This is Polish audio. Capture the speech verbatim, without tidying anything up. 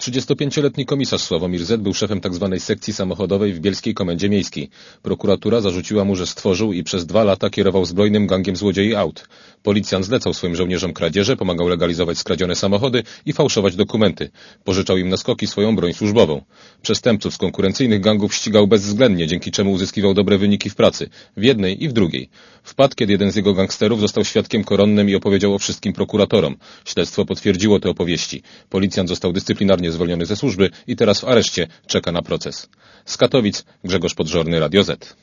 trzydziestopięcioletni komisarz Sławomir Z. był szefem tzw. sekcji samochodowej w Bielskiej Komendzie Miejskiej. Prokuratura zarzuciła mu, że stworzył i przez dwa lata kierował zbrojnym gangiem złodziei aut. Policjant zlecał swoim żołnierzom kradzieże, pomagał legalizować skradzione samochody i fałszować dokumenty. Pożyczał im na skoki swoją broń służbową. Przestępców z konkurencyjnych gangów ścigał bezwzględnie, dzięki czemu uzyskiwał dobre wyniki w pracy, w jednej i w drugiej. Wpadł, kiedy jeden z jego gangsterów został świadkiem koronnym i opowiedział o wszystkim prokuratorom. Śledztwo potwierdziło te opowieści. Policjant został dyscyplinarnie zwolniony ze służby i teraz w areszcie czeka na proces. Z Katowic Grzegorz Podżorny, Radio Z.